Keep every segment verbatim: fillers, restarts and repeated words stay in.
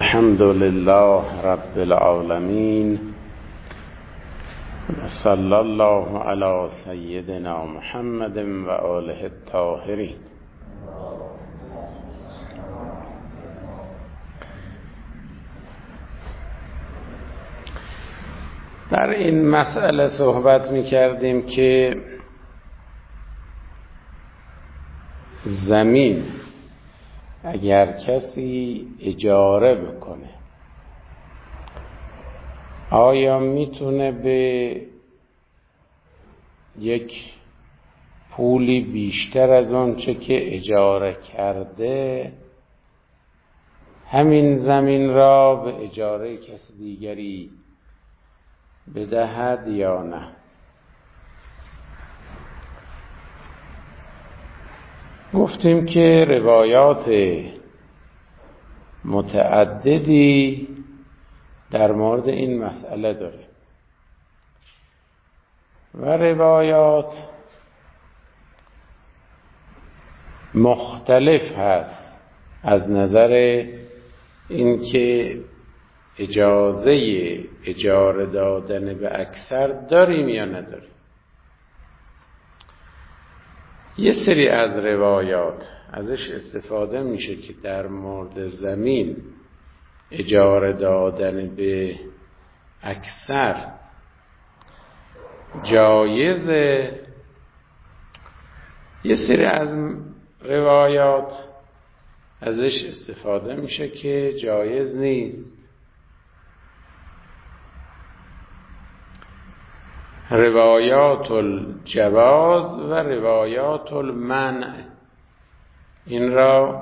الحمد لله رب العالمين صلی الله علی سیدنا محمد و آله الطاهرین. در این مسئله صحبت می کردیم که زمین اگر کسی اجاره بکنه آیا میتونه به یک پولی بیشتر از آنچه که اجاره کرده همین زمین را به اجاره کسی دیگری بدهد یا نه؟ گفتیم که روایات متعددی در مورد این مسئله داره و روایات مختلف هست از نظر اینکه اجازه اجاره دادن به اکثر داریم یا نداریم. یه سری از روایات ازش استفاده میشه که در مورد زمین اجاره دادن به اکثر جایزه، یه سری از روایات ازش استفاده میشه که جایز نیست. روایات الجواز و روایات المنع، این را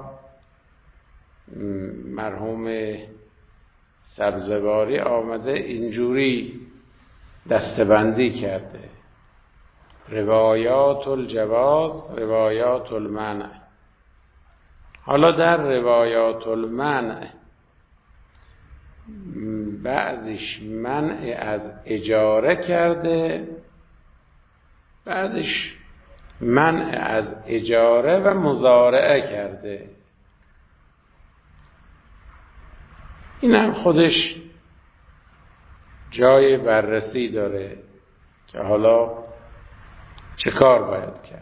مرحوم سبزواری آمده اینجوری دستبندی کرده: روایات الجواز، روایات المنع. حالا در روایات المنع بعضیش منع از اجاره کرده، بعضیش منع از اجاره و مزارعه کرده. این هم خودش جای بررسی داره که حالا چه کار باید کرد.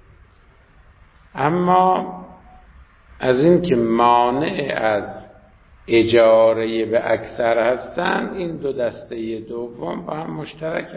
اما از این که مانع از اجاره به اکثر هستن، این دو دسته دوم با هم مشترکه.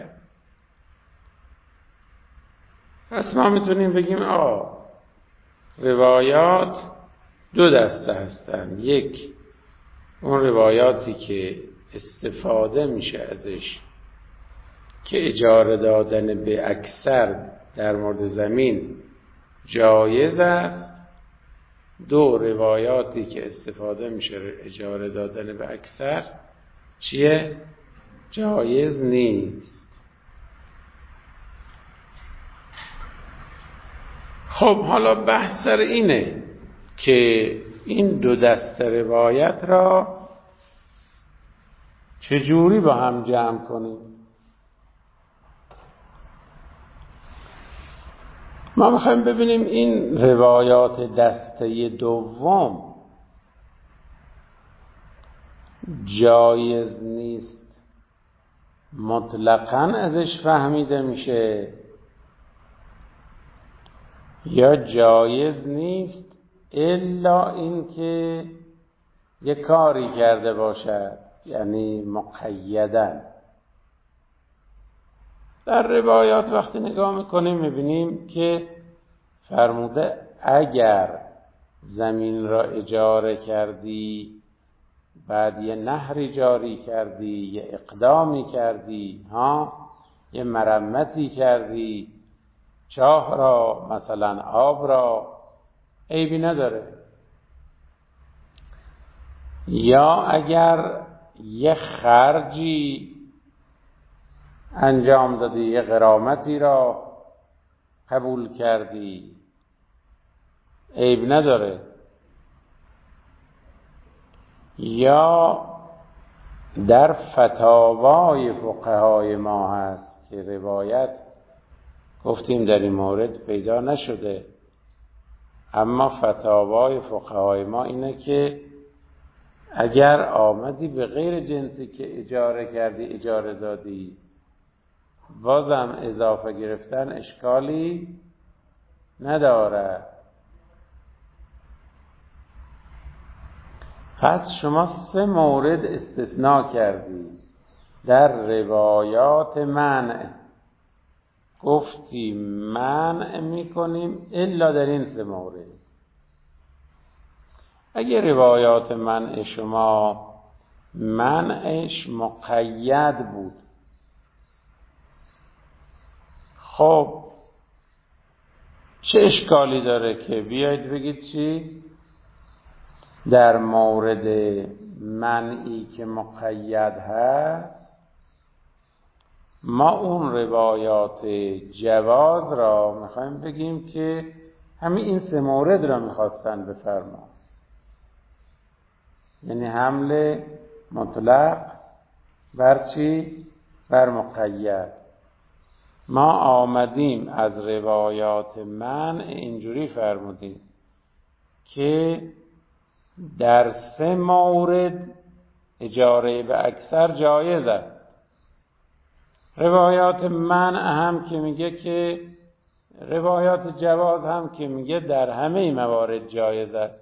پس ما میتونیم بگیم آه روایات دو دسته هستن: یک اون روایاتی که استفاده میشه ازش که اجاره دادن به اکثر در مورد زمین جایز است، دو روایاتی که استفاده میشه اجاره دادن به اکثر چیه؟ جایز نیست. خب حالا بحث سر اینه که این دو دسته روایت را چجوری با هم جمع کنیم. ما میخوایم ببینیم این روایات دسته دوم جایز نیست مطلقاً ازش فهمیده میشه یا جایز نیست الا اینکه یه کاری کرده باشد، یعنی مقیداً. در روایات وقتی نگاه میکنیم میبینیم که فرموده اگر زمین را اجاره کردی، بعد یه نهری جاری کردی، یه اقدامی کردی، ها یه مرمتی کردی، چاه را مثلا آب را، عیبی نداره. یا اگر یه خرجی انجام دادی، یه غرامتی را قبول کردی، عیب نداره. یا در فتاوای فقهای ما هست که روایت گفتیم در این مورد پیدا نشده، اما فتاوای فقهای ما اینه که اگر آمدی به غیر جنسی که اجاره کردی اجاره دادی، بازم اضافه گرفتن اشکالی نداره. پس شما سه مورد استثناء کردی در روایات منع، گفتی منع میکنیم الا در این سه مورد. اگه روایات منع شما منعش مقید بود، خب چه اشکالی داره که بیایید بگید چی؟ در مورد منعی که مقید هست ما اون روایات جواز را میخوایم بگیم که همین این سه مورد را میخواستن بفرما، یعنی حمل مطلق بر چی؟ بر مقید. ما آمدیم از روایات منع اینجوری فرمودیم که در سه مورد اجاره به اکثر جایز است. روایات منع هم که میگه که روایات جواز هم که میگه در همه موارد جایز است،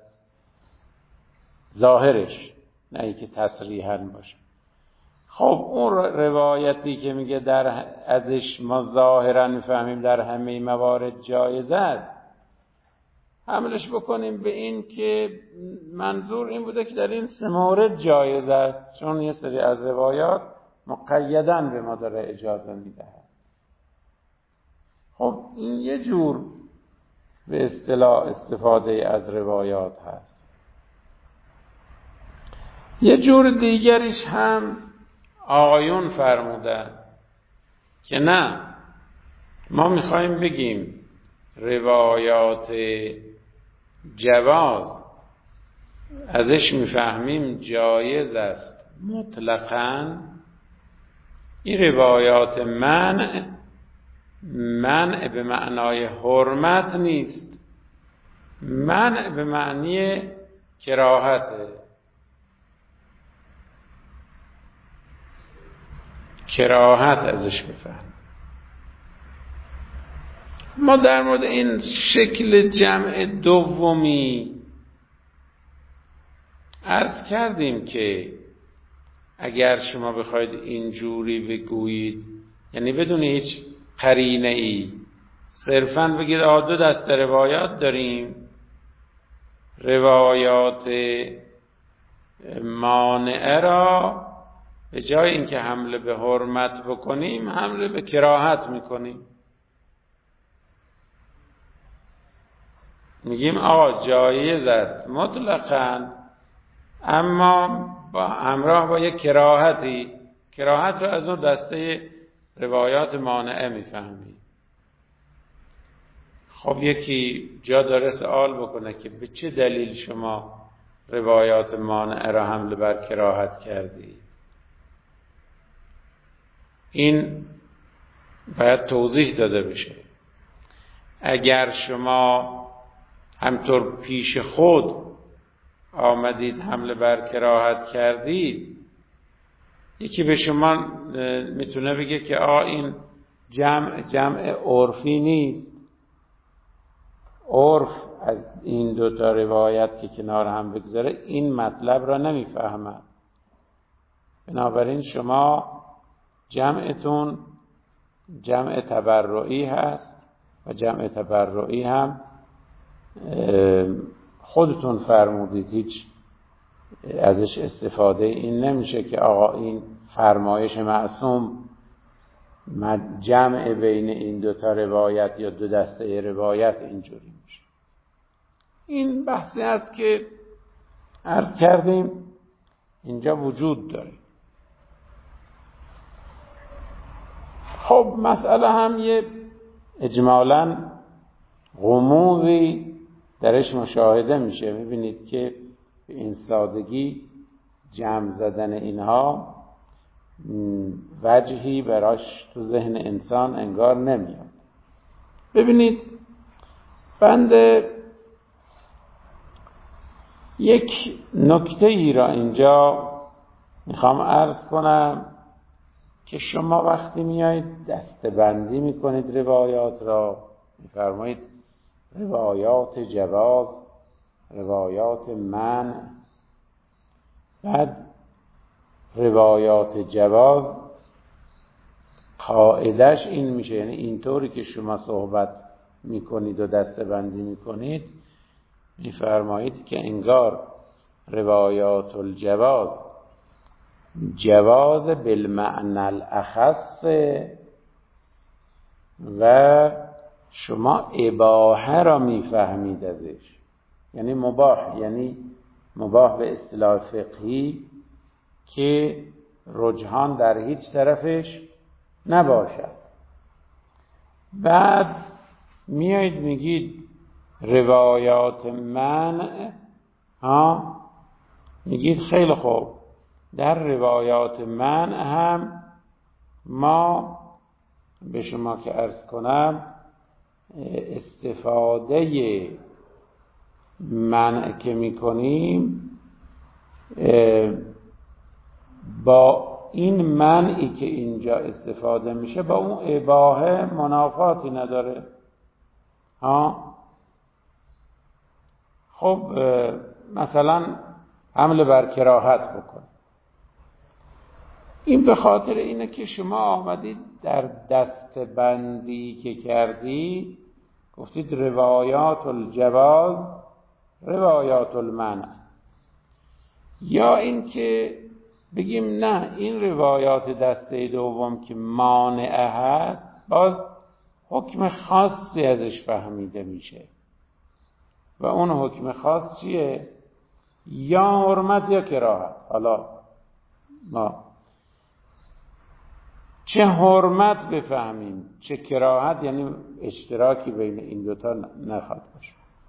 ظاهرش، نه اینکه تصریحاً باشه. خب اون روایتی که میگه در ازش ما ظاهراً میفهمیم در همه موارد جایز است، حملش بکنیم به این که منظور این بوده که در این سه مورد جایز است، چون یه سری از روایات مقیداً به ما داره اجازه میده. خب این یه جور به اصطلاح استفاده از روایات هست. یه جور دیگریش هم آقایون فرمودن که نه، ما میخوایم بگیم روایات جواز ازش میفهمیم جایز است مطلقاً، این روایات منع منع به معنای حرمت نیست، منع به معنی کراهته. کراهت ازش بفهم. ما در مورد این شکل جمع دومی عرض کردیم که اگر شما بخواید اینجوری بگویید، یعنی بدون هیچ قرینه ای صرفاً بگید آه دو دسته روایات داریم، روایات مانعه را به جای اینکه حمله به حرمت بکنیم حمله به کراهت میکنیم. میگیم آقا جایز است مطلقاً، اما با همراه با یک کراهتی، کراهت رو از اون دسته روایات مانعه میفهمیم. خب یکی جا داره سوال بکنه که به چه دلیل شما روایات مانعه را حمله بر کراهت کردی؟ این باید توضیح داده بشه. اگر شما همطور پیش خود آمدید حمله بر کراهت کردید، یکی به شما میتونه بگه که آ این جمع جمع عرفی نیست، عرف از این دو تا روایت که کنار هم بگذاره این مطلب را نمیفهمد، بنابراین شما جمعتون جمع تبرعی هست و جمع تبرعی هم خودتون فرمودید هیچ ازش استفاده این نمیشه که آقا این فرمایش معصوم جمع بین این دو تا روایت یا دو دسته روایت اینجوری میشه. این بحثی هست که عرض کردیم اینجا وجود داره. خب مسئله هم یه اجمالاً غموضی درش مشاهده میشه. میبینید که به این سادگی جمع زدن اینها وجهی براش تو ذهن انسان انگار نمیاد. ببینید بنده یک نکته ای را اینجا میخوام عرض کنم که شما وقتی میایید دسته‌بندی میکنید روایات را، میفرمایید روایات جواز، روایات منع، بعد روایات جواز قاعدش این میشه، یعنی اینطوری که شما صحبت میکنید و دسته‌بندی میکنید، میفرمایید که انگار روایات الجواز جواز بالمعنى الاخص و شما اباحه را میفهمید ازش، یعنی مباح، یعنی مباح به اصطلاح فقهی که رجحان در هیچ طرفش نباشد. بعد میایید میگید روایات منع، ها میگید خیلی خوب، در روایات منع هم ما به شما که عرض کنم استفاده منع که میکنیم با این منعی که اینجا استفاده میشه با اون اباحه منافاتی نداره. ها خب مثلا حمل بر کراهت بکن، این به خاطر اینه که شما آمدید در دستبندی که کردید گفتید روایات الجواز روایات المنع، یا این که بگیم نه این روایات دسته دوم که مانعه هست باز حکم خاصی ازش فهمیده میشه و اون حکم خاص چیه؟ یا حرمت یا کراهت. حالا ما چه حرمت بفهمیم چه کراهت، یعنی اشتراکی بین این دوتا نخواهد باشه.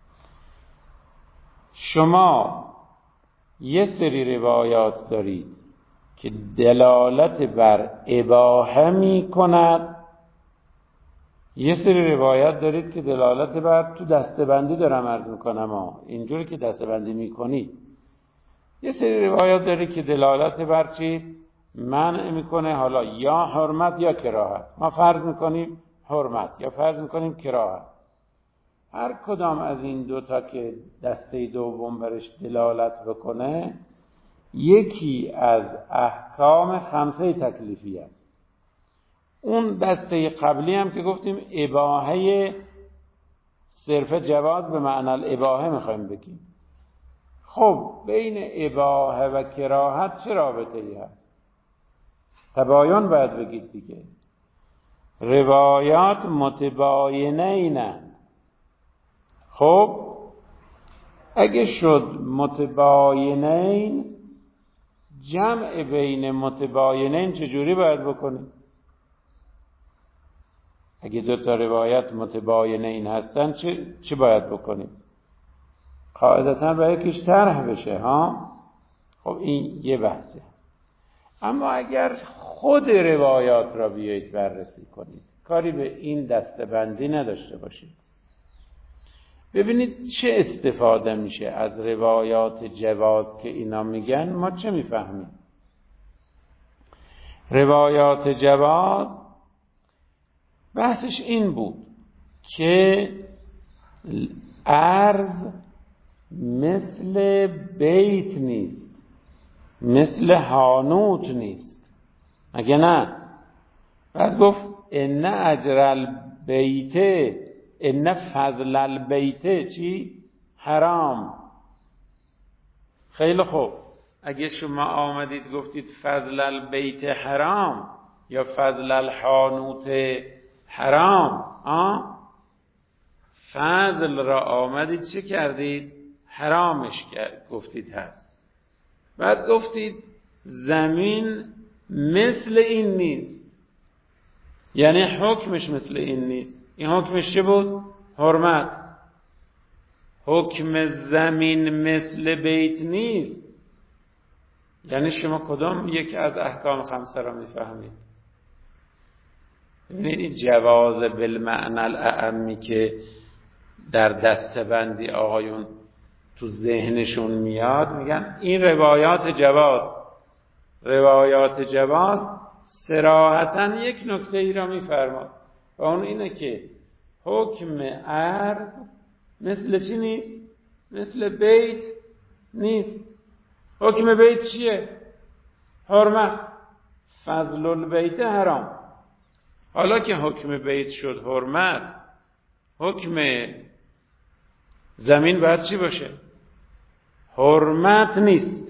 شما یه سری روایات دارید که دلالت بر اباحه می کند، یه سری روایت دارید که دلالت بر، تو دسته‌بندی دارم عرض میکنم ها، اینجوری که دسته‌بندی میکنید، یه سری روایت دارید که دلالت بر چی؟ منع میکنه، حالا یا حرمت یا کراهت. ما فرض میکنیم حرمت یا فرض میکنیم کراهت. هر کدام از این دوتا که دسته دوم برش دلالت بکنه یکی از احکام خمسه تکلیفی است. اون دسته قبلی هم که گفتیم اباحه صرف جواز به معنی الاباحه میخوایم بگیم. خب بین اباحه و کراهت چه رابطه ای هست؟ تباین باید بگید دیگه. روایات متباینه اینند. خب اگه شد متباینین، جمع بین متباینین چجوری باید بکنیم؟ اگه دو تا روایت متباینین هستن چه چه باید بکنیم؟ قاعدتاً باید یکیش طرح بشه ها. خب این یه بحثه. اما اگر خود روایات را بیایید بررسی کنید، کاری به این دسته‌بندی نداشته باشید، ببینید چه استفاده میشه از روایات جواز که اینا میگن، ما چه میفهمیم؟ روایات جواز بحثش این بود که عرض مثل بیت نیست، مثل حانوت نیست، مگه نه؟ بعد گفت ان اجر البیت ان فضل البیت چی؟ حرام. خیلی خوب، اگه شما آمدید گفتید فضل البیت حرام یا فضل الحانوت حرام، آه؟ فضل را آمدید چه کردید؟ حرامش کرد، گفتید هست. بعد گفتید زمین مثل این نیست، یعنی حکمش مثل این نیست. این حکمش چه بود؟ حرمت. حکم زمین مثل بیت نیست، یعنی شما کدام یک از احکام خمسه را میفهمید؟ ببینید این جواز بالمعنى الاعمی که در دسته‌بندی آقایون تو ذهنشون میاد میگن این روایات جواز. روایات جواز صراحتاً یک نکته ای را میفرماد و اون اینه که حکم عرض مثل چی نیست؟ مثل بیت نیست. حکم بیت چیه؟ حرمت. فضل البیت حرام. حالا که حکم بیت شد حرمت، حکم زمین باید چی باشه؟ حرمت نیست.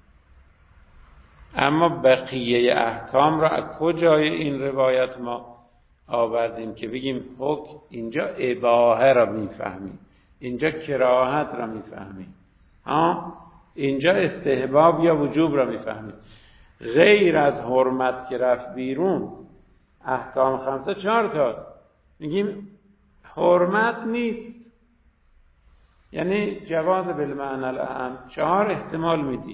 اما بقیه احکام را از کجای این روایت ما آوردیم که بگیم حکم اینجا اباحه را میفهمیم، اینجا کراهت را میفهمیم، ها اینجا استحباب یا وجوب را میفهمیم. غیر از حرمت که رفت بیرون احکام خمسه چهار تاست، میگیم حرمت نیست، یعنی جواز بالمعنی الاعم. چهار احتمال میدید.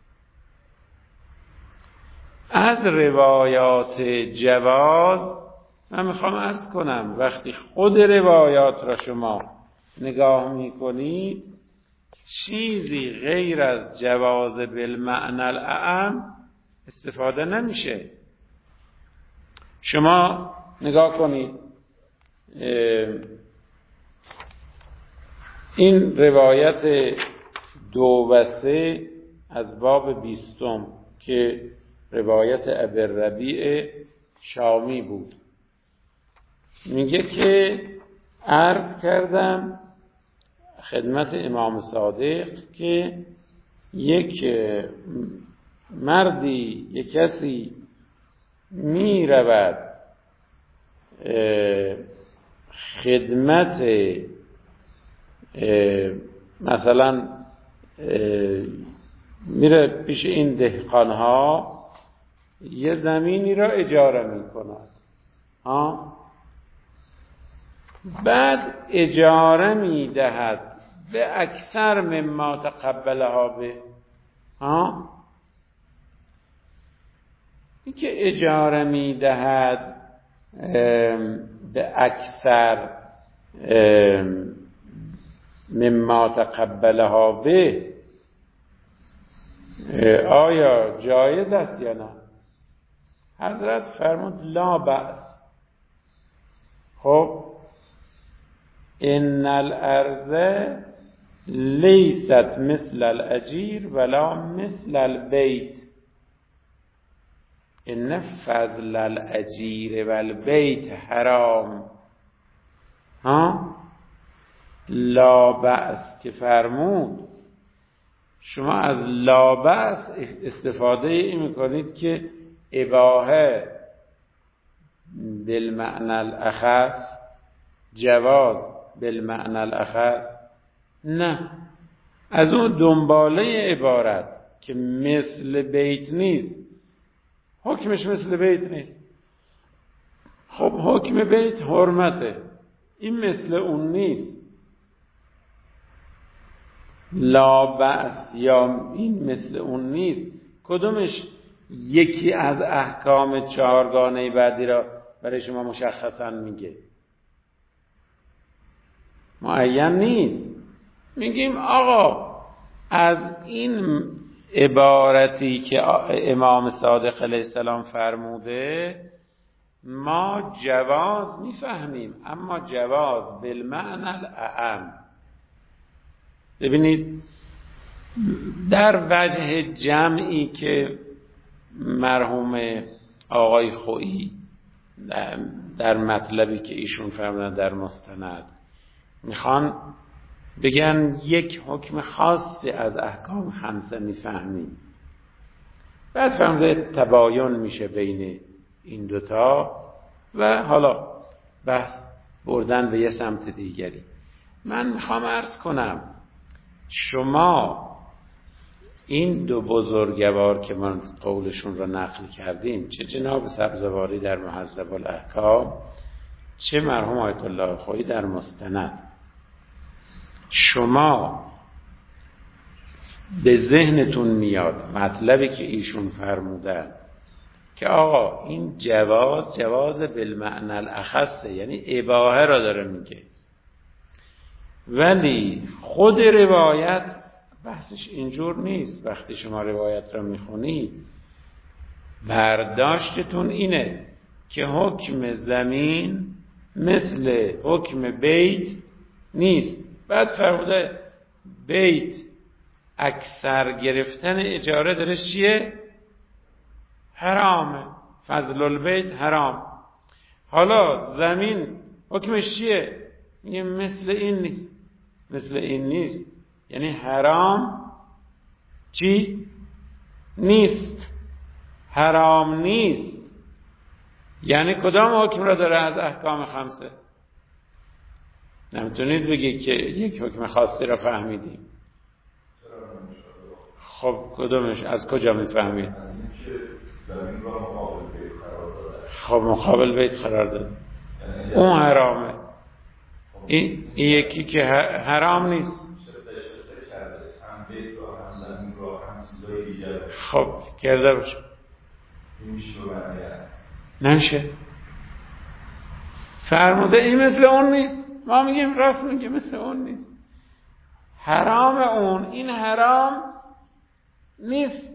از روایات جواز من میخوام عرض کنم وقتی خود روایات را شما نگاه میکنید چیزی غیر از جواز بالمعنی الاعم استفاده نمیشه. شما نگاه کنید این روایت دو و سه از باب بیستم که روایت ابوالربیع شامی بود، میگه که عرض کردم خدمت امام صادق که یک مردی یک کسی می رود خدمت مثلا میره پیش این دهقانها یه زمینی را اجاره می کند، ها بعد اجاره می دهد به اکثر مما تقبلها به، ها این که اجاره می دهد به اکثر مما تقبلها به آیا جایز است یا نه؟ حضرت فرمود لا بأس. خب ان الارض لیست مثل الاجیر ولا مثل البیت ان فضل الاجیر والبیت حرام. ها لا بأس که فرمود شما از لا بأس استفاده ای میکنید که اباحه بالمعنی الاخص، جواز بالمعنی الاخص، نه، از اون دنباله عبارت که مثل بیت نیست، حکمش مثل بیت نیست. خب حکم بیت حرمته، این مثل اون نیست. لا بأس یا این مثل اون نیست، کدومش یکی از احکام چهارگانه بعدی را برای شما مشخصا میگه؟ معین نیست. میگیم آقا از این عبارتی که امام صادق علیه السلام فرموده ما جواز میفهمیم، اما جواز بالمعنی الاعم. ببینید در وجه جمعی که مرحوم آقای خویی در مطلبی که ایشون فرمودن در مستند میخوان بگن یک حکم خاصی از احکام خمسه میفهمیم، بعد فرموده تباین میشه بین این دوتا و حالا بحث بردن به یه سمت دیگری. من میخوام عرض کنم شما این دو بزرگوار که من قولشون را نقل کردیم، چه جناب سبزواری در مهذب الاحکام، چه مرحوم آیت الله خویی در مستند، شما به ذهنتون میاد مطلبی که ایشون فرمودن که آقا این جواز جواز بالمعنی الاخص، یعنی اباحه را داره میگه ولی خود روایت بحثش اینجور نیست. وقتی شما روایت را میخونید برداشتتون اینه که حکم زمین مثل حکم بیت نیست. بعد فرموده بیت اکثر گرفتن اجاره درش چیه؟ حرامه. فضل البیت حرام. حالا زمین حکمش چیه؟ میگه مثل این نیست. مثل این نیست یعنی حرام چی؟ نیست. حرام نیست یعنی کدام حکم را داره از احکام خمسه؟ نمیتونید بگید که یک حکم خاصی را فهمیدیم. خب کدومش؟ از کجا میفهمید؟ خب مقابل بیت قرار داد اون حرامه. این, این یکی که حرام نیست. خب کرده باشه نمیشه. فرموده این مثل اون نیست. ما میگیم راست میگه مثل اون نیست. حرام اون این حرام نیست.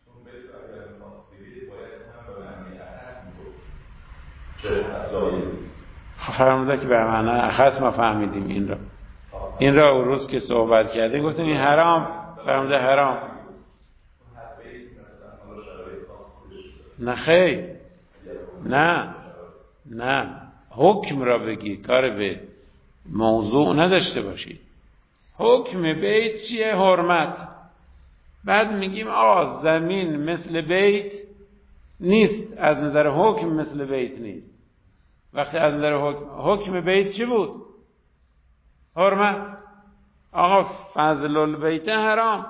فرموده که به معنی اخص ما فهمیدیم این را. این را اون روز که صحبت کردیم گفتیم این حرام. فرموده حرام. نه خیر نه نه حکم را بگی، کار به موضوع نداشته باشی. حکم بیت چیه؟ حرمت. بعد میگیم آه زمین مثل بیت نیست، از نظر حکم مثل بیت نیست. وقتی از نظر حکم حکم بیت چی بود؟ حرمت. آقا فضل البیت حرام.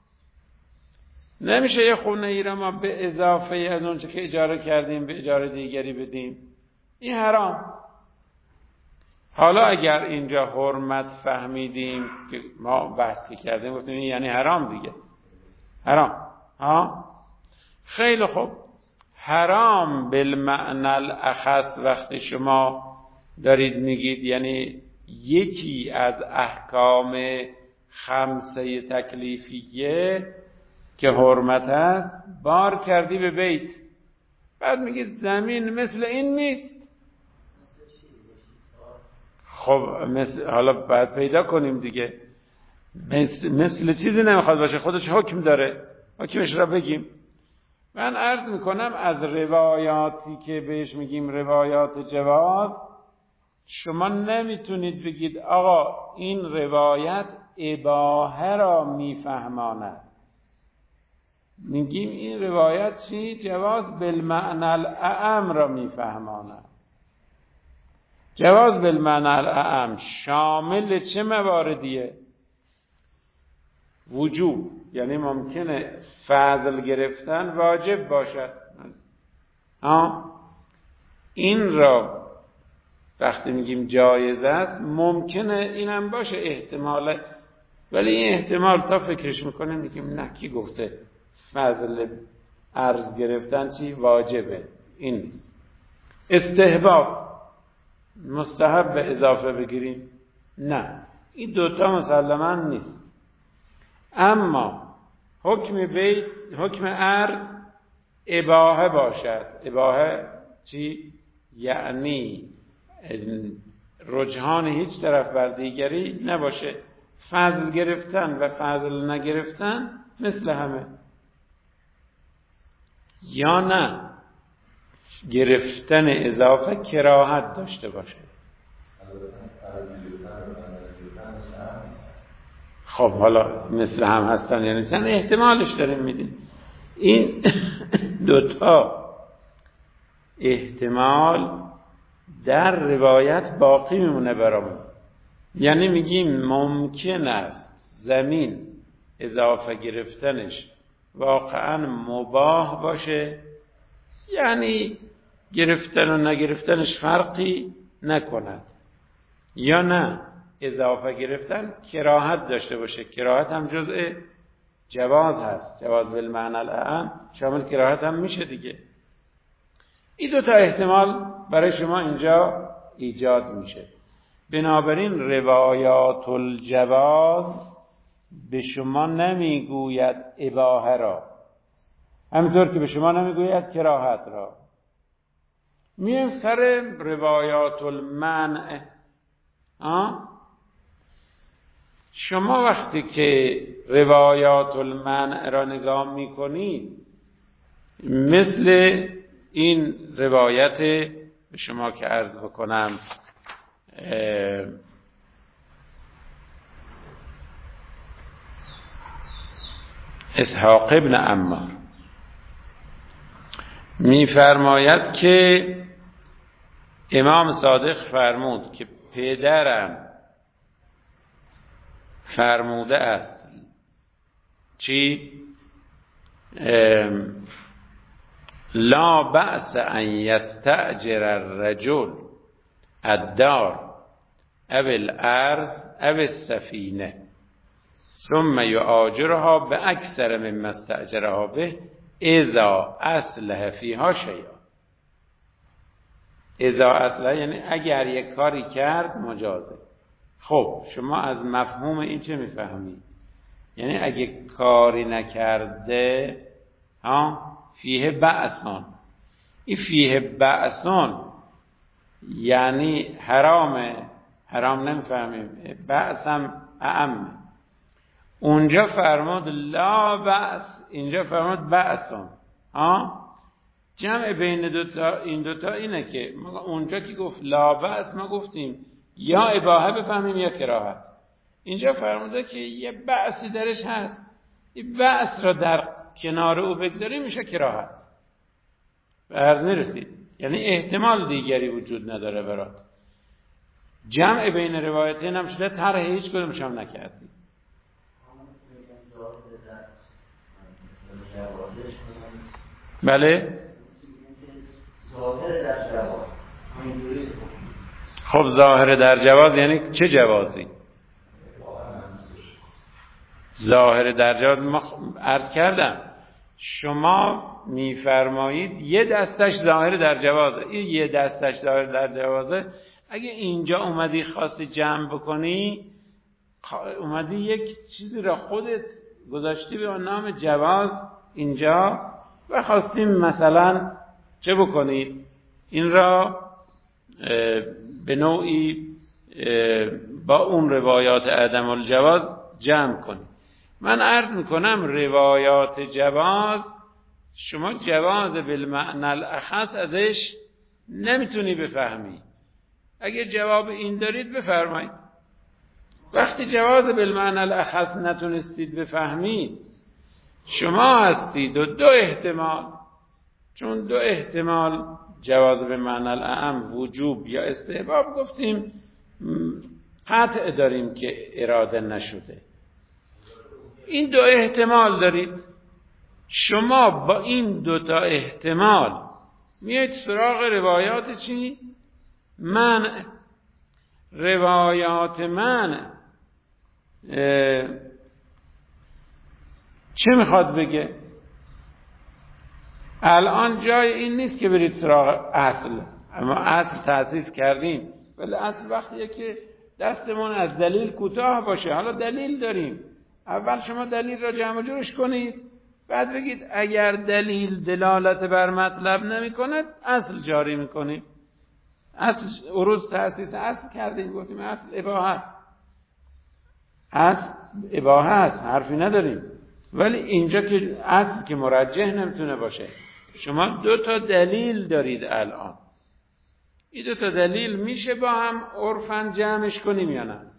نمیشه یه خونه ای را ما به اضافه از اونچه که اجاره کردیم به اجاره دیگری بدیم. این حرام. حالا اگر اینجا حرمت فهمیدیم که ما بحثی کردیم گفتیم این یعنی حرام دیگه. حرام. ها؟ خیلی خوب. حرام بالمعنی الاخص وقتی شما دارید میگید یعنی یکی از احکام خمسه تکلیفیه که حرمت است بار کردی به بیت. بعد میگی زمین مثل این نیست. خب مثل حالا باید پیدا کنیم دیگه. مثل, مثل چیزی نمیخواد باشه، خودش حکم داره، حکمش را بگیم. من عرض میکنم از روایاتی که بهش میگیم روایات جواز شما نمیتونید بگید آقا این روایت اباحه را میفهماند. میگیم این روایت چی؟ جواز بالمعنی الاعم را میفهماند. جواز بالمعنی الاعم شامل چه مواردیه؟ وجوب، یعنی ممکنه فضل گرفتن واجب باشد. آه. این را وقتی میگیم جایز است ممکنه اینم باشه احتماله، ولی این احتمال تا فکرش میکنه میگیم نه کی گفته فضل عرض گرفتن چی واجبه؟ این نیست. استحباب مستحب به اضافه بگیریم؟ نه، این دوتا مسلما نیست. اما حکم بیت حکم عرض اباحه باشد. اباحه چی؟ یعنی رجحان هیچ طرف بر دیگری نباشه. فضل گرفتن و فضل نگرفتن مثل همه. یا نه گرفتن اضافه کراهت داشته باشه. خب حالا مثل هم هستن یعنی سن احتمالش داریم میدیم. این دوتا احتمال در روایت باقی میمونه برامون. یعنی میگیم ممکن است زمین اضافه گرفتنش واقعا مباح باشه، یعنی گرفتن و نگرفتنش فرقی نکند، یا نه اضافه گرفتن کراهت داشته باشه. کراهت هم جزء جواز هست. جواز بالمعنی الاعم شامل کراهت هم میشه دیگه. این دو تا احتمال برای شما اینجا ایجاد میشه. بنابراین روایات الجواز به شما نمیگوید اباحه را، همینطور که به شما نمیگوید کراهت را. میایم سر روایات المنع. آه؟ شما وقتی که روایات المنع را نگاه میکنید، مثل این روایت به شما که عرض بکنم اسحاق ابن عمار میفرماید که امام صادق فرمود که پدرم فرموده است چی؟ لا بأس ان یستأجر الرجل الدار او الارض او السفینه ثم یؤاجرها باکثر مما استأجرها به اذا اصلح فیها شیئا. اذا اصلح یعنی اگر یک کاری کرد مجازه. خب شما از مفهوم این چه میفهمید؟ یعنی اگه کاری نکرده ها فیه بأسان، این فیه بأسان یعنی حرامه، حرام نمیفهمیم، بأسم اعم. اونجا فرمود لا بأس، اینجا فرمود بأسان. ها جمع بین دوتا این دوتا اینه که اونجا که گفت لا بأس ما گفتیم یا اباحه بفهمیم یا کراهت. اینجا فرموده که یه بأسی درش هست، این بأس را در کنار او بگذاری میشه کراهت. به عرض نرسید، یعنی احتمال دیگری وجود نداره برات. جمع بین روایتین هم شده، طرح هیچ کدومش هم نکردی. بله خب ظاهر در جواز یعنی چه جوازی؟ ظاهر در جواز ما عرض کردم شما میفرمایید یه دستش ظاهر در جوازه، این یه دستش ظاهر در جوازه. اگه اینجا اومدی خواستی جمع بکنی، اومدی یک چیزی را خودت گذاشتی به نام جواز اینجا و خواستیم مثلا چه بکنید؟ این را به نوعی با اون روایات عدم الجواز جمع کنید. من عرض میکنم روایات جواز شما جواز بالمعنی الاخص ازش نمیتونی بفهمی. اگه جواب این دارید بفرمایید. وقتی جواز بالمعنی الاخص نتونستید بفهمید، شما هستید و دو احتمال، چون دو احتمال جواز به معنی الاعم وجوب یا استحباب گفتیم قطع داریم که اراده نشده. این دو احتمال دارید، شما با این دو تا احتمال میایید سراغ روایات چی؟ منع. روایات منع چه میخواد بگه؟ الان جای این نیست که برید سراغ اصل، اما اصل تأسیس کردیم، ولی اصل وقتیه که دستمون از دلیل کوتاه باشه. حالا دلیل داریم، اول شما دلیل را جمع جورش کنید، بعد بگید اگر دلیل دلالت بر مطلب نمی کند اصل جاری میکنید. اصل عروض تأسیس اصل کردیم، گفتیم اصل اباحه است، اصل اباحه است، حرفی نداریم. ولی اینجا که اصل که مرجح نمیتونه باشه، شما دو تا دلیل دارید الان. این دو تا دلیل میشه با هم عرفاً جمعش کنیم یا نه؟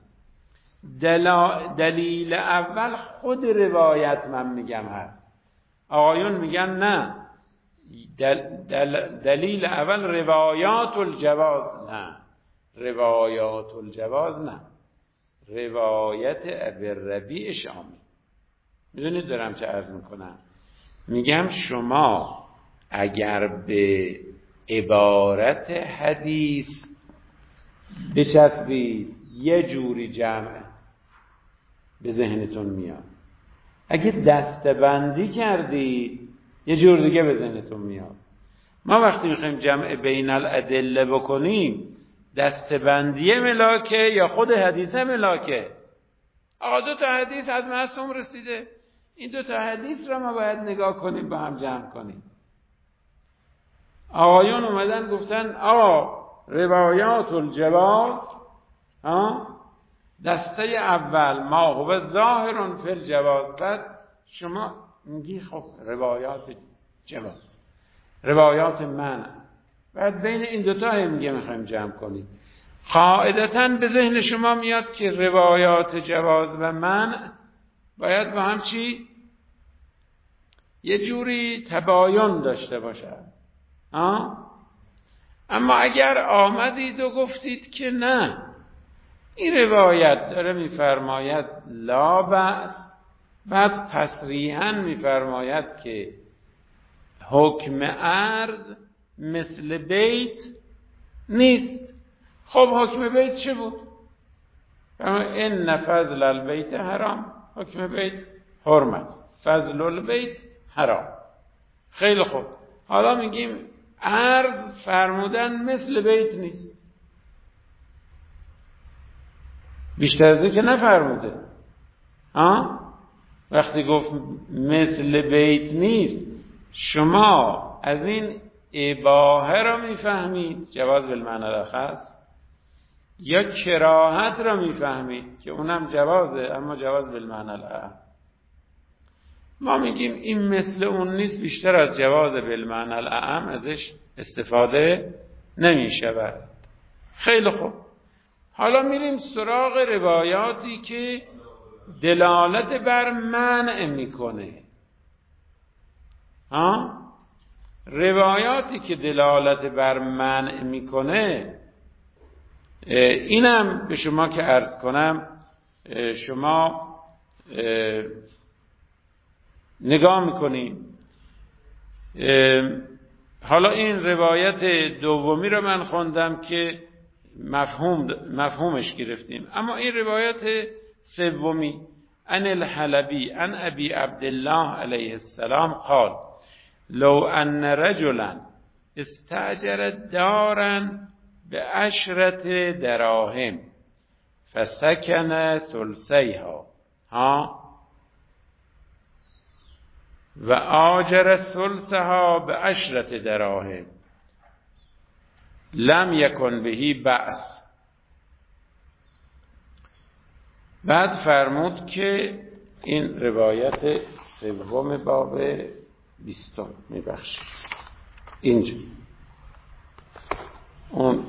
دلیل اول خود روایت من میگم هست، آقایون میگن نه، دل دل دلیل اول روایات الجواز، نه روایات الجواز نه، روایت ابی الربیع شامی. میدونید دارم چه عرض میکنم؟ میگم شما اگر به عبارت حدیث بچسبید یه جوری جمع به ذهنتون میاد، اگه دستبندی کردی یه جور دیگه به ذهنتون میاد. ما وقتی میخوایم جمع بین الادله بکنیم دستبندی ملاکه یا خود حدیث ملاکه؟ آقا دو تا حدیث از معصوم رسیده، این دو تا حدیث را ما باید نگاه کنیم، با هم جمع کنیم. آقایون اومدن گفتن آقا روایات الجواز، دسته اول ما هو ظاهر فی الجواز، بعد شما میگی خب روایات جواز، روایات منع، بعد بین این دوتا هم میگه میخوایم جمع کنیم. قاعدتاً به ذهن شما میاد که روایات جواز و منع باید با هم چی؟ یه جوری تباین داشته باشه. آه؟ اما اگر آمدید و گفتید که نه، این روایت داره میفرماید لا بأس، بعد تصریحاً میفرماید که حکم عرض مثل بیت نیست. خب حکم بیت چه بود؟ ان فضل البیت حرام، حکم بیت حرمت، فضل البیت حرام. خیلی خوب، حالا میگیم عرض فرمودن مثل بیت نیست، بیشتر از این که نفرموده. ها؟ وقتی گفت مثل بیت نیست، شما از این اباحه را میفهمید جواز بالمعنی الاخص، یا کراهت را میفهمید که اونم جوازه اما جواز بالمعنی الاعم؟ ما میگیم این مثل اون نیست، بیشتر از جواز بالمعنی الاعم ازش استفاده نمیشود. خیلی خوب، حالا میریم سراغ روایاتی که دلالت بر منع میکنه. ها؟ روایاتی که دلالت بر منع میکنه، اینم به شما که عرض کنم، شما نگاه میکنیم. حالا این روایت دومی رو من خوندم که مفهوم مفهومش گرفتیم، اما این روایت سومی عن الحلبی عن ابی عبدالله علیه السلام قال لو ان رجلا استأجر دارا بعشرت دراهم فسکن ثلثیها ها و آجر ثلثها بعشرت دراهم لم یکن بهی بأس. بعد فرمود که این روایت سوم باب بیستم میبخشید اینجا اون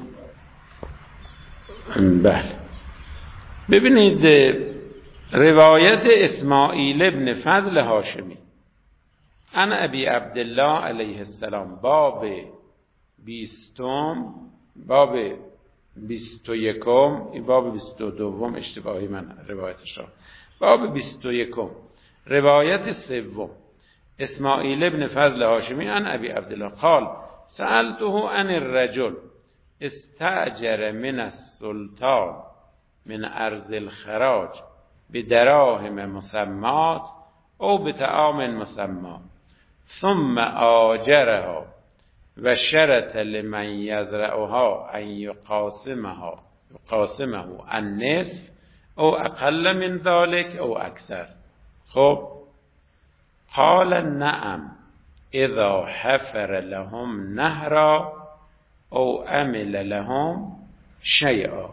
بله. ببینید روایت اسماعیل ابن فضل هاشمی عن ابی عبدالله علیه السلام باب بیستم، باب بیست و یکم، این باب بیست و دوم اشتباهی من روایتش را، باب بیست و یکم روایت سوم اسماعیل ابن فضل هاشمی عن ابی عبدالله قال سألته عن الرجل استأجر من السلطان من ارض الخراج بدراهم مسمات او بطعام مسمى ثم آجرها و شرط لمن یزرعها ان یقاسمها یقاسمه النصف او اقل من ذلك او اکثر. خب قال نعم اذا حفر لهم نهرا او عمل لهم شیئا.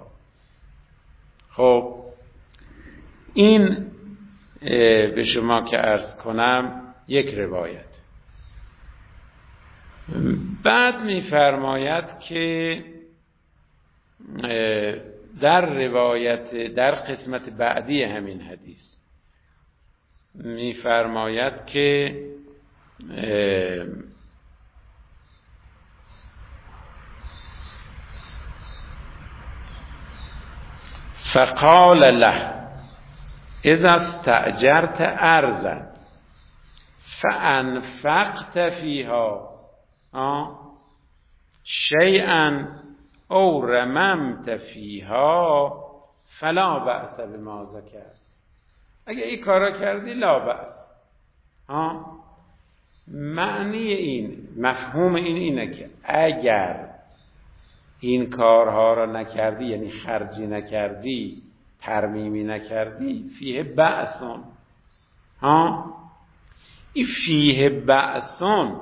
خب این به شما که عرض کنم یک روایت. بعد می‌فرماید که در روایت در قسمت بعدی همین حدیث می‌فرماید که فقال له اذا استأجرت ارضا فانفقت فيها شیئا او رممت فیها فلا بأس بما ذکر. اگه این کارا کردی لا بأس. ها معنی این، مفهوم این اینه که اگر این کارها را نکردی، یعنی خرجی نکردی، ترمیمی نکردی، فیه بأسون. ها این فیه بأسون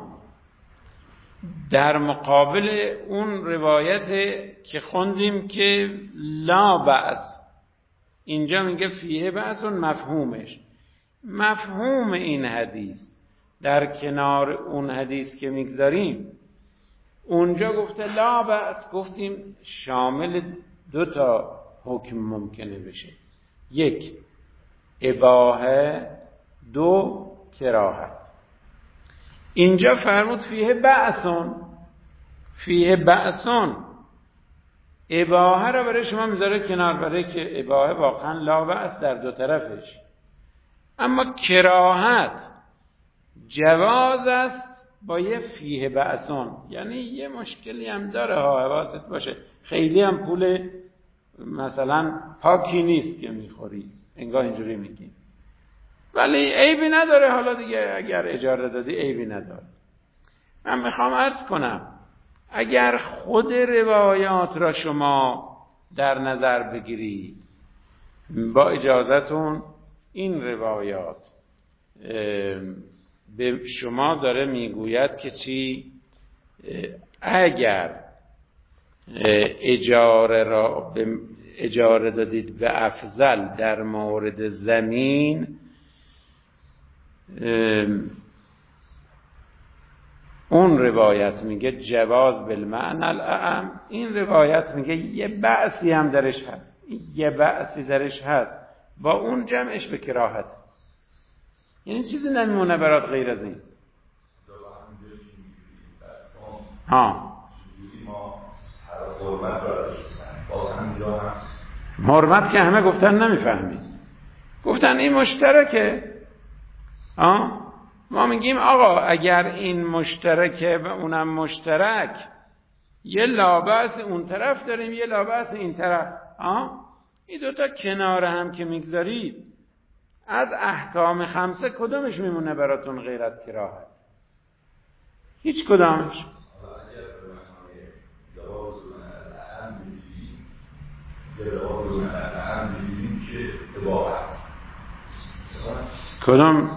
در مقابل اون روایت که خوندیم که لا بأس، اینجا میگه فیه بأسون. مفهومش، مفهوم این حدیث در کنار اون حدیث که میگذاریم، اونجا گفته لا بأس، گفتیم شامل دو تا حکم ممکنه بشه، یک اباحه، دو کراهت. اینجا فرمود فیه بأسون، فیه بأسون، اباحه را برای شما میذاره کنار، برای که اباحه واقعا لا بأس در دو طرفش، اما کراهت جواز است با یه فیه بأسون، یعنی یه مشکلی هم داره ها، حواست باشه، خیلی هم پول مثلا پاکی نیست که میخوری، انگار اینجوری میگی، ولی عیبی نداره، حالا دیگه اگر اجاره دادی عیبی نداره. من میخوام عرض کنم اگر خود روایات را شما در نظر بگیرید، با اجازتون این روایات به شما داره میگوید که چی؟ اگر اجاره را به اجاره دادید به افضل در مورد زمین، اون روایت میگه جواز بالمعنی الاعم، این روایت میگه یه بأسی هم درش هست، یه بأسی درش هست، با اون جمعش به کراهت، یعنی چیزی نمیمونه برات غیر از این. ها حرمت که همه گفتن نمیفهمید، گفتن این مشترکه. ها ما میگیم آقا اگر این مشترکه و اونم مشترک، یه لاباس اون طرف داریم، یه لاباس این طرف، ها این دوتا کنار هم که میگذارید، از احکام خمسه کدومش میمونه براتون غیر از کراهت؟ هیچ کدامش. کدام؟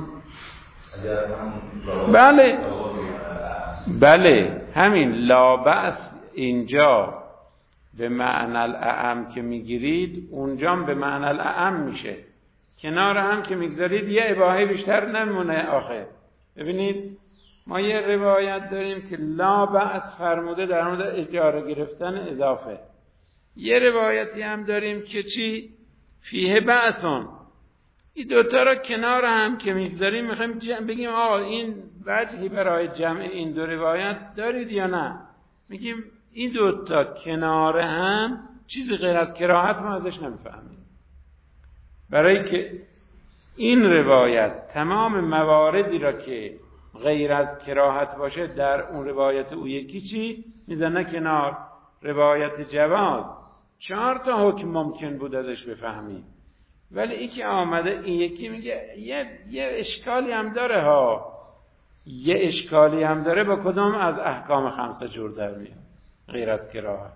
بله بله همین لا بأس اینجا به معنی الاعم که میگیرید، اونجا به معنی الاعم میشه، کنار هم که میگذارید یه اباحه بیشتر نمونه. آخه ببینید ما یه روایت داریم که لا بأس فرموده در مورد اجاره گرفتن اضافه، یه روایتی هم داریم که چی؟ فیه بأسون. این دوتا را کنار هم که میگذاریم میخوایم بگیم آقا این وجهی برای جمع این دو روایت دارید یا نه؟ میگیم این دوتا کنار هم چیزی غیر از کراهت ما ازش نمیفهمیم، برای که این روایت تمام مواردی را که غیر از کراهت باشه در اون روایت او یکی چی میزنه کنار. روایت جواز چهار تا حکم ممکن بود ازش بفهمیم، ولی ای که آمده این یکی میگه یه, یه اشکالی هم داره ها، یه اشکالی هم داره، با کدام از احکام خمسه جور در میاد غیر از کراهت.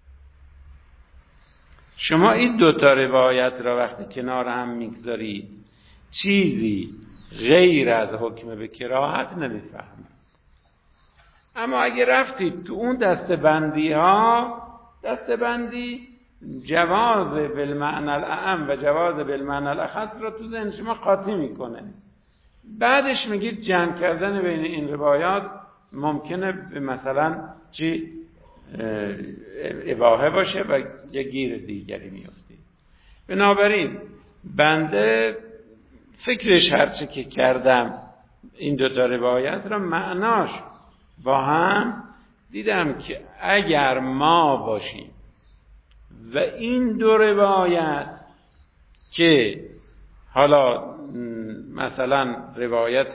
شما این دوتا روایت را وقتی کنار هم میگذارید چیزی غیر از حکم به کراهت نمیفهمید. اما اگه رفتید تو اون دستبندی ها، دستبندی جواز بالمعنی الاعم و جواز بالمعنی الاخص را تو ذهن شما قاطی میکنه، بعدش میگید جمع کردن بین این روایات ممکنه به مثلا چی اباحه باشه و یه گیر دیگری میفته. بنابراین بنده فکرش هرچه که کردم این دوتا روایت را معناش با هم دیدم که اگر ما باشیم و این دو روایت که حالا مثلا روایت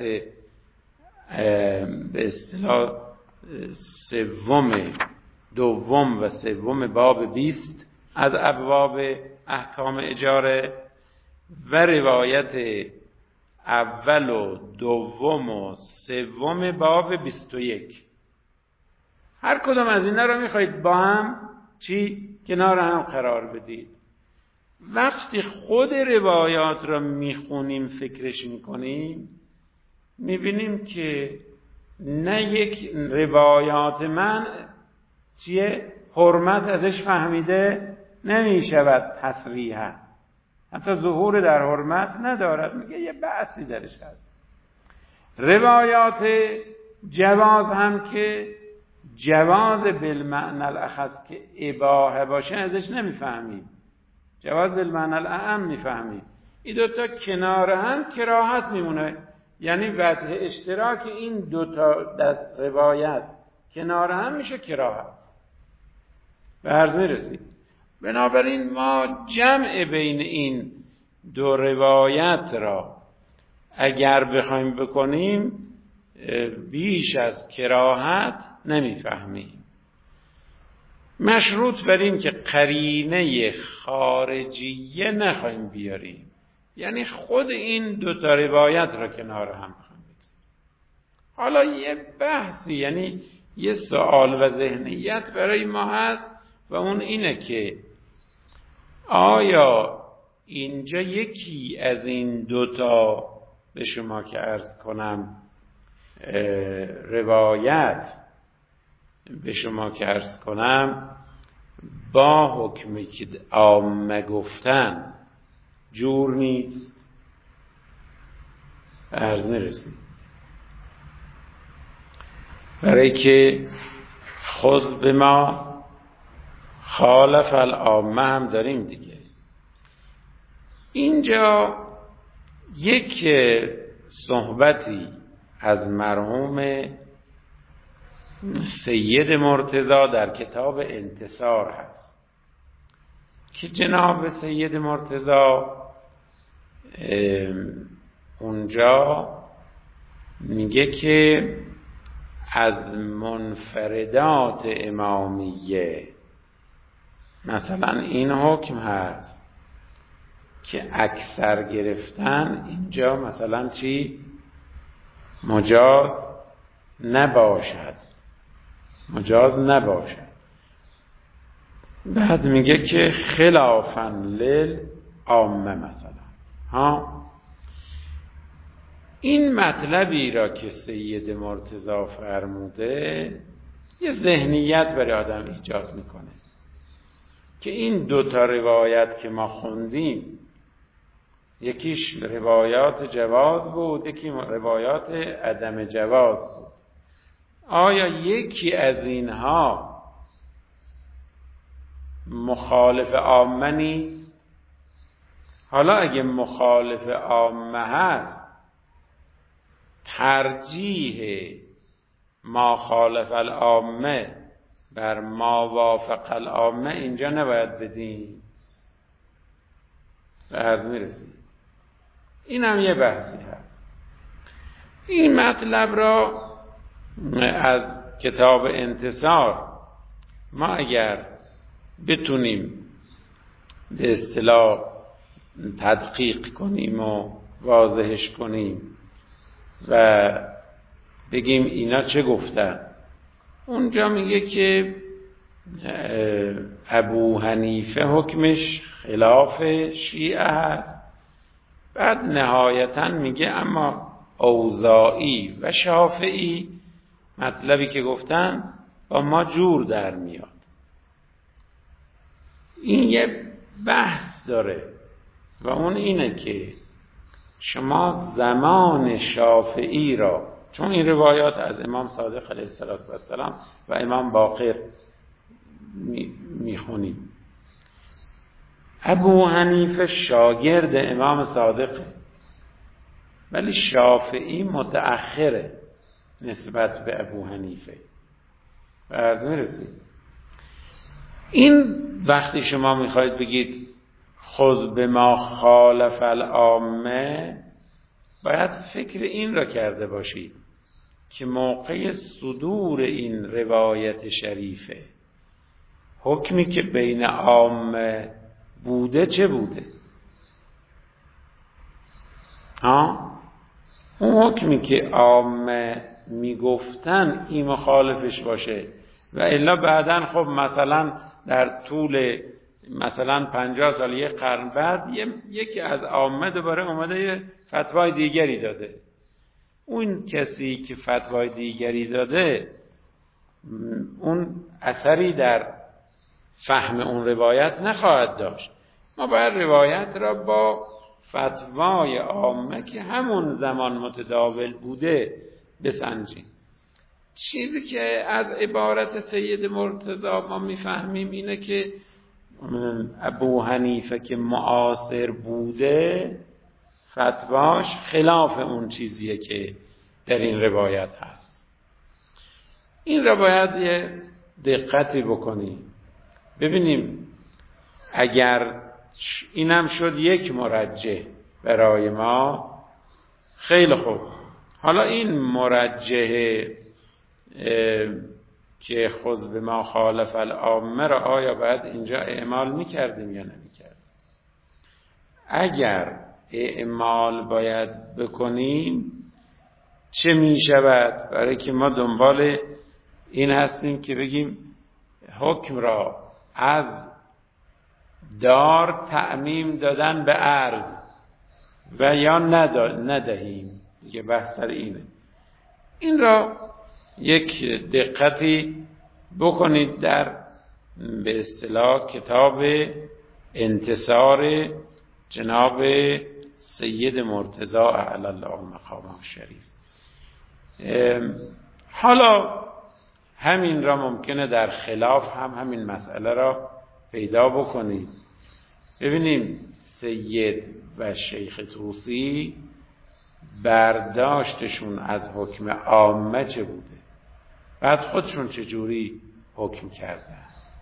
به اصطلاح سوم دوم و سوم باب بیست از ابواب احکام اجاره و روایت اول و دوم و سوم باب بیست و یک، هر کدام از اینا رو میخواید با هم چی؟ کنار هم قرار بدید. وقتی خود روایات را میخونیم فکرش میکنیم میبینیم که نه یک روایات من چیه؟ حرمت ازش فهمیده نمیشود تصریحا، حتی ظهور در حرمت ندارد، میگه یه بحثی درش هست. روایات جواز هم که جواز بالمعنی الاخص که اباحه باشه ازش نمیفهمیم، جواز بالمعنی الاعم میفهمیم. این دوتا کنار هم کراهت میمونه، یعنی وجه اشتراک این دوتا در روایت کنار هم میشه کراهت. به عرض میرسید. بنابراین ما جمع بین این دو روایت را اگر بخوایم بکنیم بیش از کراهت نمیفهمیم. مشروط بر این که قرینه خارجیه نخواهیم بیاریم، یعنی خود این دو تا روایت را کنار هم بخوایم. حالا یه بحثی، یعنی یه سوال و ذهنیت برای ما هست و اون اینه که آیا اینجا یکی از این دوتا به شما که عرض کنم روایت به شما که عرض کنم با حکمی که عامه گفتن جور نیست؟ عرض نرسید. برای که خذ به ما خالف العامه هم داریم دیگه. اینجا یک صحبتی از مرحوم سید مرتضی در کتاب انتصار هست که جناب سید مرتضی اونجا میگه که از منفردات امامیه مثلا این حکم هست که اکثر گرفتن اینجا مثلا چی؟ مجاز نباشد، مجاز نباشد. بعد میگه که خلافاً للعامه مثلا. ها این مطلبی را که سید مرتضی فرموده یه ذهنیت برای آدم ایجاد میکنه که این دو تا روایت که ما خوندیم یکیش روایات جواز بود، یکی روایات عدم جواز بود. آیا یکی از اینها مخالف عامه نیست؟ حالا اگه مخالف عامه هست ترجیح ما خالف العامه بر ما وافق العامه اینجا نباید بدیم. به عرض میرسیم. این هم یه بحثی هست. این مطلب را از کتاب انتصار ما اگر بتونیم به اصطلاح تدقیق کنیم و واضحش کنیم و بگیم اینا چه گفتن، اونجا میگه که ابو حنیفه حکمش خلاف شیعه هست. بعد نهایتا میگه اما اوزاعی و شافعی مطلبی که گفتن با ما جور در میاد. این یه بحث داره و اون اینه که شما زمان شافعی را، چون این روایات از امام صادق علیه السلام و امام باقر میخونیم. ابو حنیفه شاگرد امام صادقه ولی شافعی متأخره نسبت به ابو حنیفه. و عرض میرسید این وقتی شما میخواید بگید خذ به ما خالف العامه باید فکر این را کرده باشید که موقع صدور این روایت شریفه حکمی که بین عامه بوده چه بوده؟ ها؟ اون حکمی که عامه میگفتن این مخالفش باشه و الا بعدن خب مثلا در طول مثلا پنجاه سال یک قرن بعد یکی از عامه دوباره اومده یه فتوای دیگری داده. اون کسی که فتوای دیگری داده اون اثری در فهم اون روایت نخواهد داشت. ما باید روایت را با فتوای عامه که همون زمان متداول بوده بسنجیم. چیزی که از عبارت سید مرتضی ما میفهمیم اینه که ابو حنیفه که معاصر بوده فتواش خلاف اون چیزیه که در این روایت هست. این را باید یه دقتی بکنیم ببینیم. اگر اینم شد یک مرجح برای ما، خیلی خوب. حالا این مرجح که خذ به ما خالف العامه را آیا باید اینجا اعمال میکردیم یا نمیکردیم؟ اگر اعمال باید بکنیم چه میشود؟ برای که ما دنبال این هستیم که بگیم حکم را از دار تعمیم دادن به عرض و یا ندهیم. دیگه بحث در اینه. این را یک دقتی بکنید در به اصطلاح کتاب انتصار جناب سید مرتضی اعلی الله مقامه شریف. حالا همین را ممکنه در خلاف هم همین مسئله را پیدا بکنید. ببینیم سید و شیخ طوسی برداشتشون از حکم عامه چه بوده، بعد خودشون چجوری حکم کرده.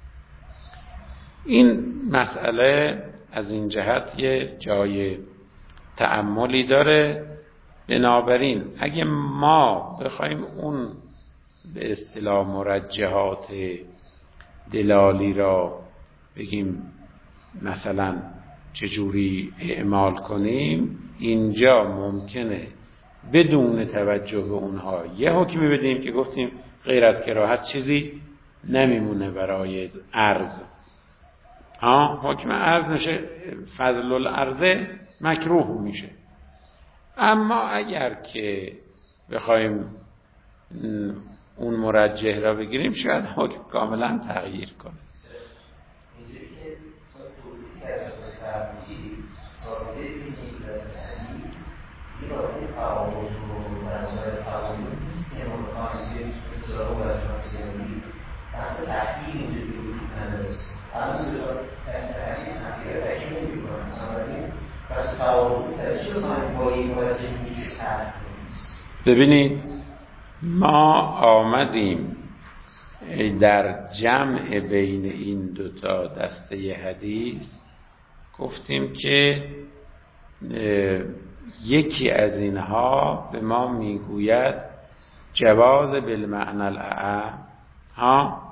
این مسئله از این جهت یه جای تأملی داره. بنابراین اگه ما بخوایم اون به اصطلاح مرجحات دلالی را بگیم مثلا چجوری اعمال کنیم، اینجا ممکنه بدون توجه به اونها یه حکمی بدیم که گفتیم غیر از کراهت چیزی نمیمونه برای عرض. ها حکم عرض نشه، فضل العرض مکروه میشه. اما اگر که بخوایم اون مرجح را بگیریم شاید حکم کاملا تغییر کنه. ببینید ما آمدیم در جمع بین این دوتا دسته حدیث گفتیم که یکی از اینها به ما میگوید جواز بالمعنى الاعم ها،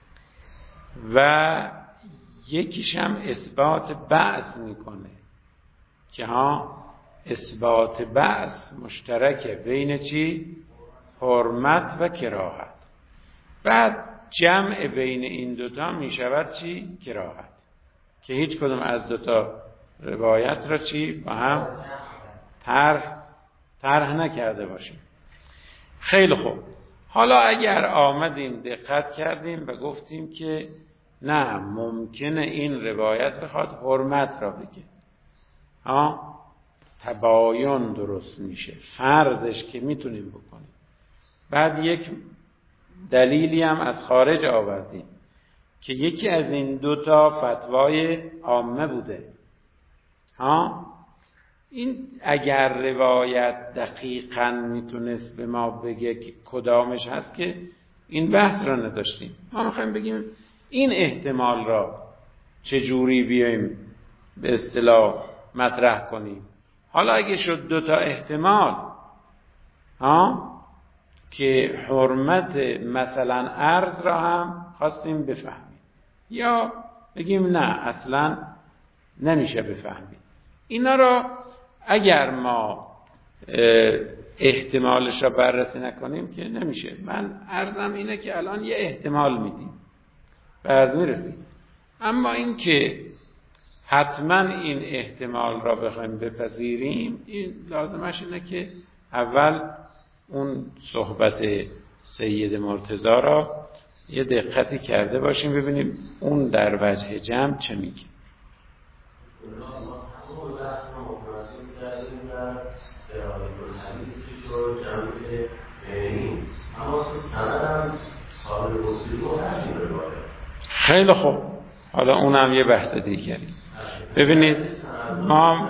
و یکیش هم اثبات بعث میکنه که ها اثبات بعث مشترکه بین چی؟ حرمت و کراهت. بعد جمع بین این دوتا میشود چی؟ کراهت، که هیچ کدوم از دوتا روایت را چی؟ با هم طرح طرح نکرده باشیم. خیلی خوب. حالا اگر آمدیم دقت کردیم و گفتیم که نه ممکنه این روایت بخواد حرمت را بگه، ها تباین درست میشه، فرضش که میتونیم بکنیم. بعد یک دلیلی هم از خارج آوردیم که یکی از این دوتا فتوای عامه بوده. ها این اگر روایت دقیقاً میتونست به ما بگه که کدامش هست که این بحث را نداشتیم. ما میخوایم بگیم این احتمال را چجوری بیایم به اصطلاح مطرح کنیم. حالا اگه شد دوتا احتمال ها که حرمت مثلا عرض را هم خواستیم بفهمیم یا بگیم نه اصلا نمیشه بفهمیم، اینا را اگر ما احتمالش را بررسی نکنیم که نمیشه. من عرضم اینه که الان یه احتمال میدیم و عرض میرسیم. اما این که حتما این احتمال را بخوایم بپذیریم، این لازمش اینه که اول اون صحبت سید مرتضی را یه دقتی کرده باشیم ببینیم اون در وجه جمع چه میگه. خیلی خوب، حالا اونم یه بحث دیگری. ببینید ما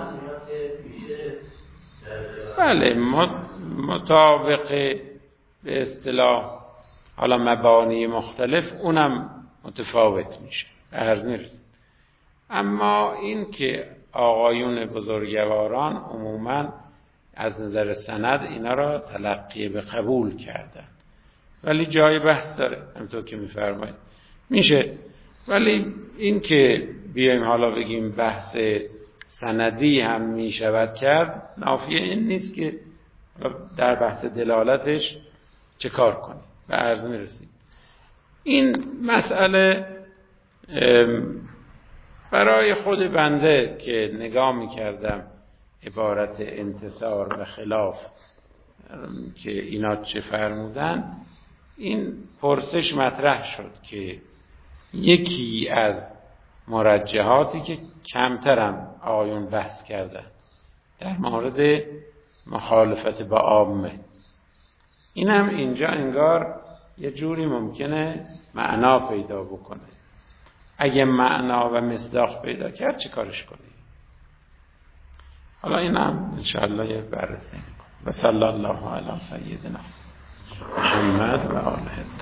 بله مطابق به اصطلاح حالا مبانی مختلف اونم متفاوت میشه، به عرض میرسید. اما این که آقایون بزرگواران عموما از نظر سند اینا را تلقی به قبول کردن، ولی جای بحث داره همونطور که میفرمایید میشه. ولی این که بیایم حالا بگیم بحث سندی هم میشود کرد، نافیه این نیست که در بحث دلالتش چه کار کنیم. به عرض میرسید این مسئله برای خود بنده که نگاه میکردم عبارت انتصار و خلاف که اینا چه فرمودن، این پرسش مطرح شد که یکی از مرجحاتی که کمترم آقایون بحث کردن در مورد مخالفت با عامه، این هم اینجا انگار یه جوری ممکنه معنا پیدا بکنه. اگه معنا و مصداق پیدا کرد چه کارش کنی؟ حالا این هم انشاءالله یه بررسی میکنم. و صلی الله علی سیدنا محمد و آله.